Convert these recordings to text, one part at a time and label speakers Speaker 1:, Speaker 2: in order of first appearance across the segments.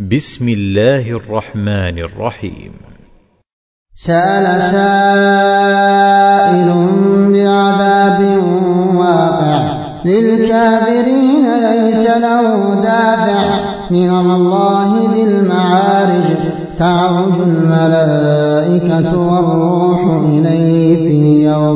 Speaker 1: بسم الله الرحمن الرحيم.
Speaker 2: سأل سائل بعذاب واقع للكافرين ليس له دافع من الله ذي المعارج تعرج الملائكة والروح إليه في يوم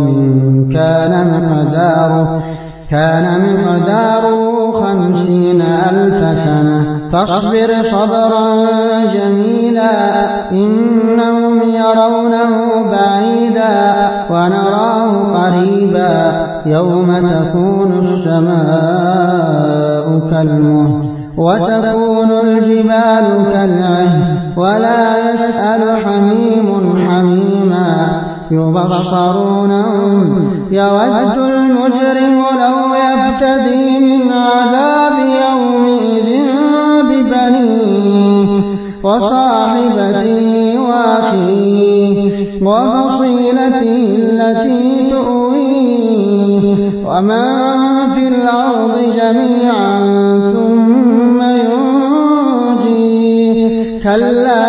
Speaker 2: كان مقداره 50,000 سنة فاصبر صبرا جميلا إنهم يرونه بعيدا ونراه قريبا يوم تكون السماء كالمهل وتكون الجبال كالعهن ولا يسأل حميم حميما يبصرونهم يود المجرم لو يفتدي من عذاب يومئذ ببنيه وصاحبته وأخيه وفصيلته التي تؤويه ومن في الأرض جميعا ثم ينجيه كلا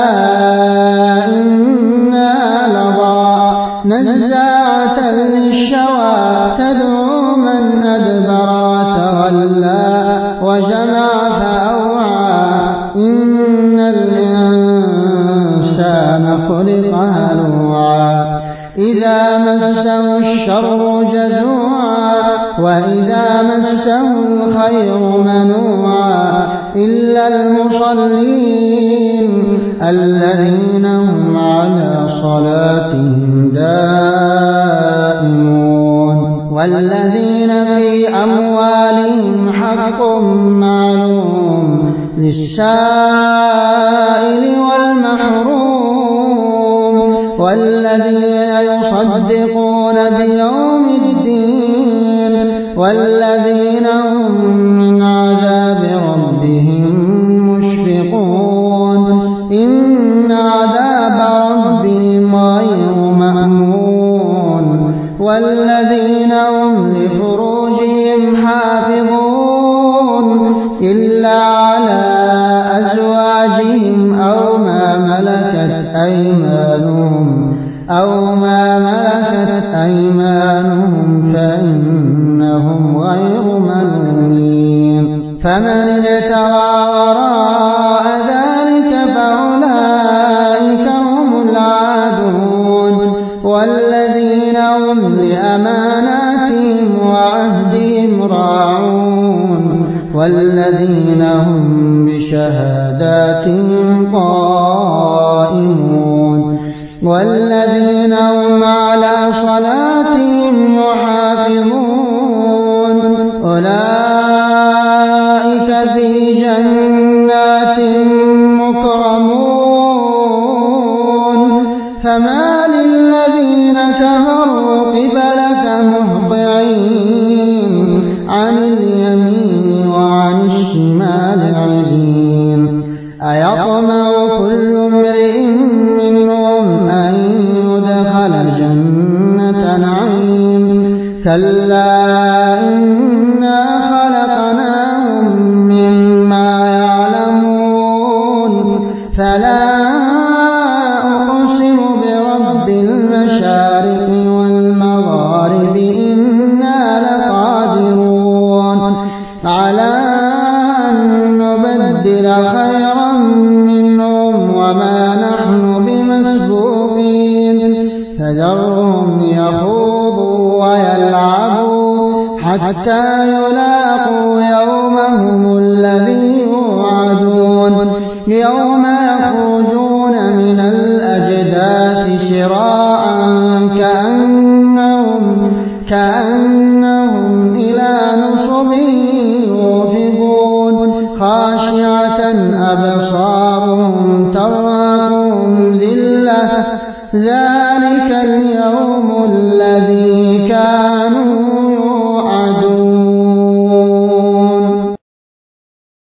Speaker 2: إنها لظى نزاعة للشوى تدعو من أدبر وتولى وجمع فأوعى إن الإنسان خلق هلوعا إذا مسه الشر جزوعا وإذا مسه الخير منوعا إلا المصلين الذين هم على صلاتهم دائمون والذين في أموالهم حق معلوم للسائل والمحروم والذين يصدقون بيوم الدين والذين هم من عذاب ربهم مشفقون إن عذاب ربهم غير مأمون والذين هم لفروجهم حافظون إلا على أزواجهم أو ما ملكت أيمانهم فإنهم غير ملومين فمن ابتغى وراء ذلك فأولئك هم العادون والذين هم لأماناتهم وعهدهم راعون والذين هم بشهاداتهم قائمون والذين هم على صلاتهم يحافظون أولئك في جنات مكرمون فما للذين كفروا قبلك مهطعين عن اليمين وعن الشمال عزين أيطمع كل امرئ منهم أن يدخل جنة نعيم كلا إنا خلقناهم مما يعلمون فلا أقسم برب المشارق والمغارب إنا لقادرون على أن نبدل خيرا منهم وما نحن بمسبوقين فذرهم يخوضوا ويلعبوا حتى يلاقوا يومهم الذي يوعدون يوم يخرجون من الأجداث سراعا كأنهم إلى نصب يوفضون خاشعة أبصارهم ترهقهم ذلة ذلك اليوم الذي كانوا